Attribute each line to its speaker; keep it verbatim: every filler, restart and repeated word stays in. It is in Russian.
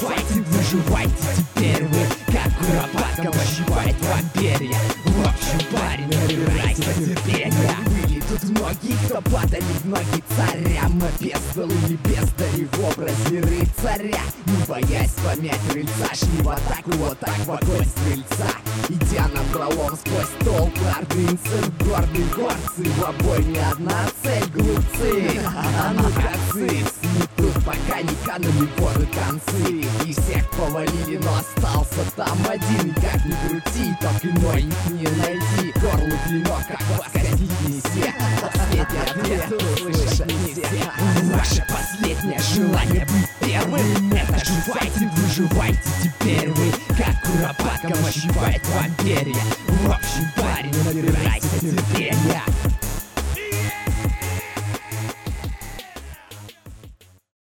Speaker 1: файтинг, выживайте теперь вы, как куропатка пощипает вам перья. В общем, парень, набирайся терпения. Были тут многие, кто падали в ноги царям, но без был или бездари в образе рыцаря. Не боясь помять рыльца, шли в атаку, вот так в огонь стрельца. Идя на пролом сквозь толпы ордынцев, гордые горцы, в обойме одна цель, глупцы. А ну-ка, цыц, не тут пока не канули поры концы. И всех повалили, но остался там один. И как ни крути, так иной не найти. Горлу клинок, как вас казнить не все. Последний ответ услышат не все. Ваше последнее желание быть первым, это же файтинг, выживайте теперь вы, как куропатка пощипает вам перья. В общем, парень, набирайся терпения.